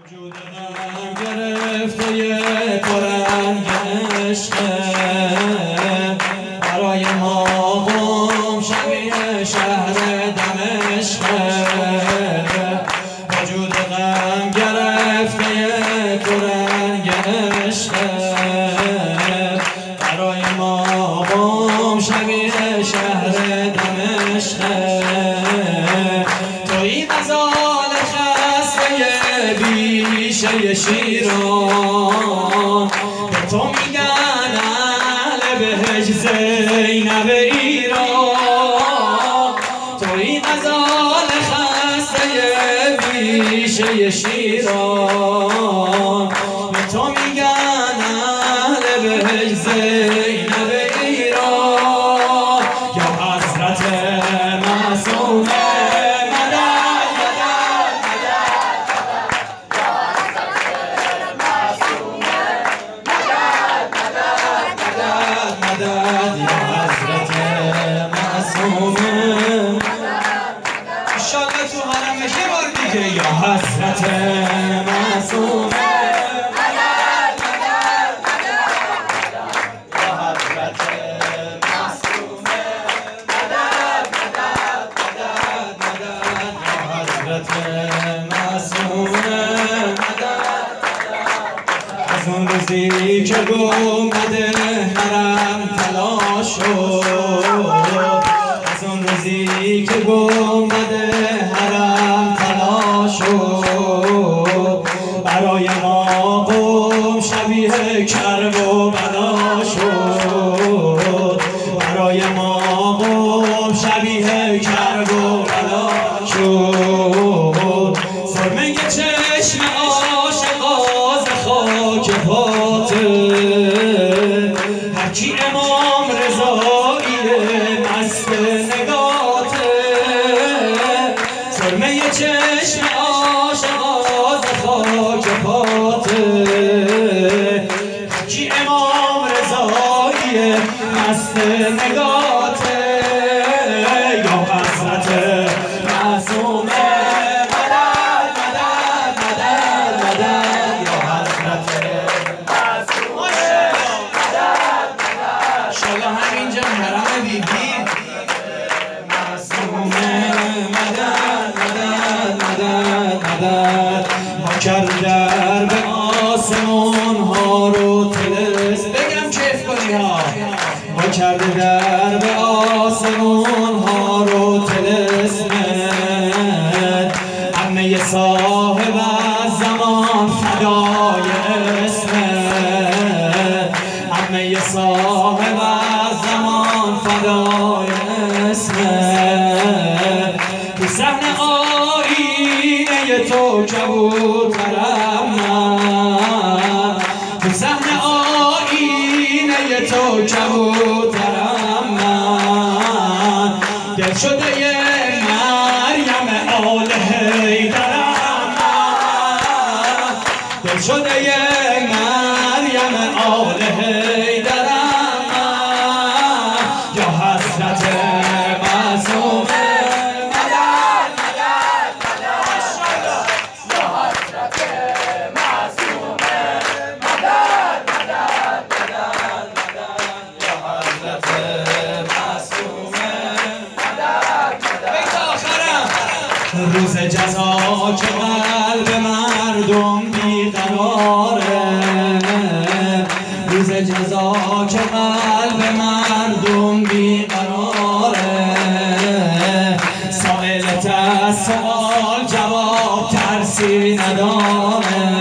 وجود غم گرفته ترنگ عشقه برای ما قم شبیه شهر دمشقه. وجود غم گرفته ترنگ عشقه برای ما قم شبیه شهر دمشقه. تویی غزال خسته بیشه شیران، به تو میگن اهل بهش زینب ایران. تویی غزال خسته بیشه شیران، به تو میگن اهل بهش زینب ایران. یا حضرت معصومه یا حضرت معصومه مدد یا حضرت معصومه مدد یا حضرت معصومه از اون روزی که گنبد حرم طلا شد، از اون روزی که گنبد حرم طلا شد، برای ما قم شبیه کرب و بلا شد. برای ما قم شبیه کرب و بلا شد. سرمه چشم عاشقا ز خاک پاته، هرچی امام رضاییه مست نگاته. سرمه چشم عاشقا ز خاک پاته، هرچی امام رضاییه مست نگاته. یا حضرت معصومه مدد مدد مدد مدد یا حضرت معصومه مدد مدد. انشالله همینجا حرم بیبی معصومه مدد مدد مدد مدد. ما کرده در به آسمان ها رو تلس بگم کیف کنی ها. ما کرده در به آسمان ها رو تلسمت، همه صاحب از زمان فدای اسمت، همه صاحب از زمان فدای اسمت. تو صحن آینه تو کبوترم من، تو صحن آینه تو کبوترم من. دل شده مریم آل حیدرم من، دل شده مریم آل حیدرم من. یا حضرت معصومه مدد مدد مدد یا حضرت معصومه مدد مدد مدد مدد یا حضرت معصومه مدد مدد. بیت آخرم روز جزا که قلب مردم بیقراره، روز جزا که قلب مردم بیقراره. سائلت از سوال جواب ترسی نداره،